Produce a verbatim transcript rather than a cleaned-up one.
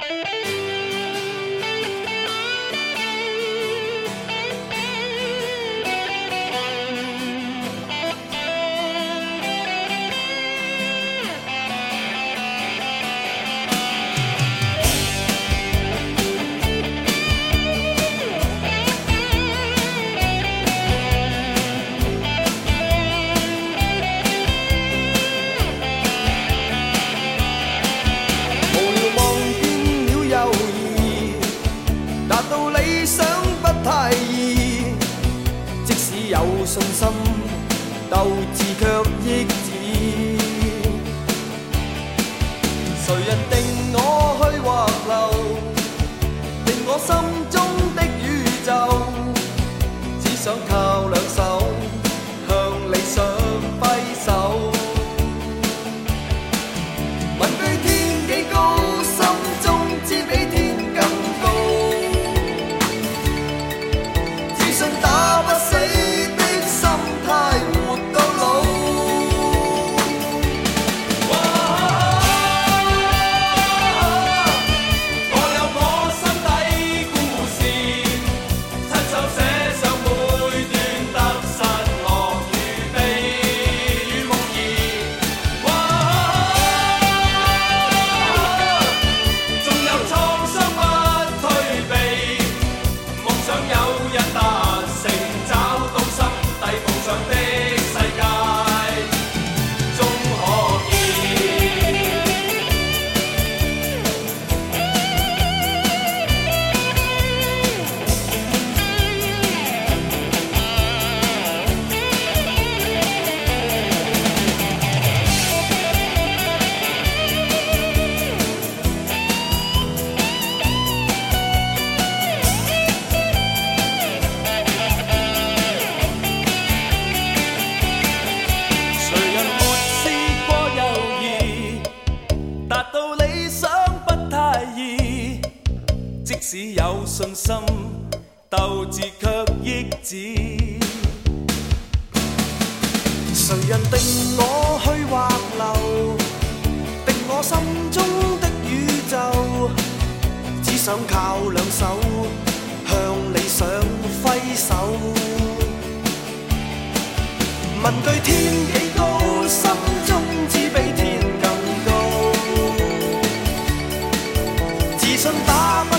有信心，斗志卻抑止。誰人定我去或留？定我心中的宇宙。只想靠兩手，向理想揮手。問句天幾高，心中知比天更高。自信打不死。即使有信心，鬥志卻抑止。誰人定我去或留？定我心中的宇宙。只想靠兩手，向理想揮手。問句天幾高，心中只比天更高。自信打不